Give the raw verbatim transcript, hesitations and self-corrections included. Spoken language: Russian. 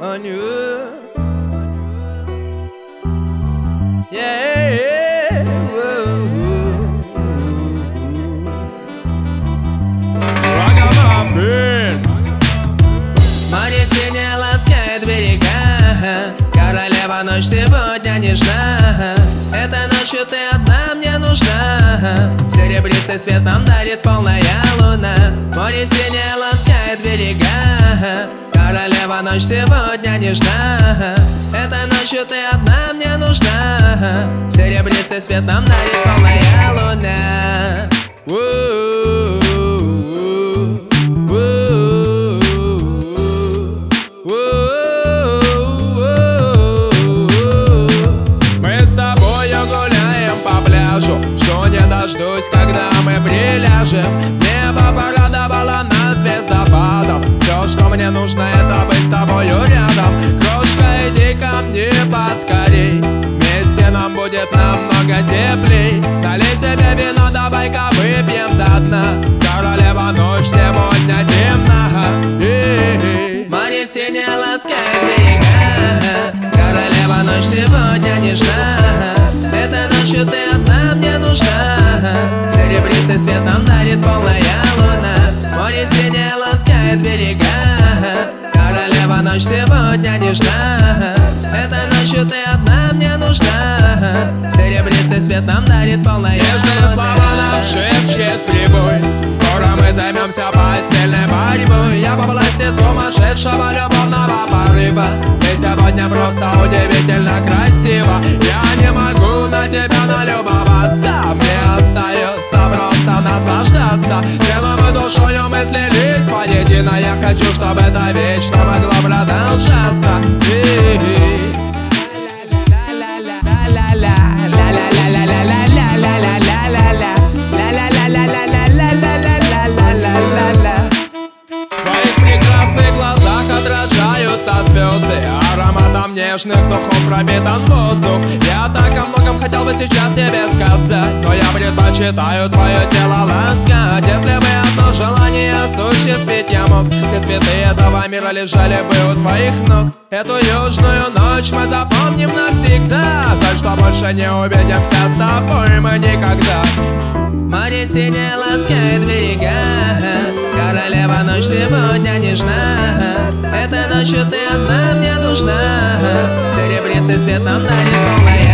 on you. Yeah, море синее ласкает берега, королева ночь сегодня нежна. Этой ночью ты одна мне нужна. Серебристый свет нам дарит полная луна. Море синее ласкает берега, королева ночь сегодня нежна. Этой ночью ты одна мне нужна. Серебристый свет нам дарит полная луна. Мы с тобою гуляем по пляжу, жду не дождусь, когда мы приляжем. Небо порадовало нас звездопадом. Все, что мне нужно, это быть с тобою рядом. Крошка, иди ко мне поскорей, вместе нам будет намного теплей. Налей себе вино, давай-ка выпьем до дна. Королева ночь сегодня темна. Море синее ласкает берега, королева ночь сегодня нежна. Этой ночью ты одна мне нужна. Серебристый свет нам дарит полная луна. Море синее ласкает берега, королева ночь сегодня нежна. Этой ночью ты одна мне нужна. Серебристый свет нам дарит полная луна. Нежные слова нам шепчет прибой. Скоро мы займемся постельной борьбой. Я по власти сумасшедшего любовного порыва. Ты сегодня просто удивительно красива. Я не могу на тебя налюбоваться. Мне остается просто наслаждаться. Телом и душою мы слились воедино. Я хочу, чтобы это вечно могло продолжаться. В твоих прекрасных глазах отражаются звезды. Ароматом нежных духов пропитан воздух. Я так о многом хотел бы сейчас тебе сказать, но я предпочитаю твое тело ласкать. Если бы одно желание осуществить я мог, все цветы этого мира лежали бы у твоих ног. Эту южную ночь мы запомним навсегда. Жаль, что больше не увидимся с тобой мы никогда. Море синее ласкает берега, королева ночь сегодня нежна. Этой ночью ты одна мне нужна. Серебристый свет нам дарит полная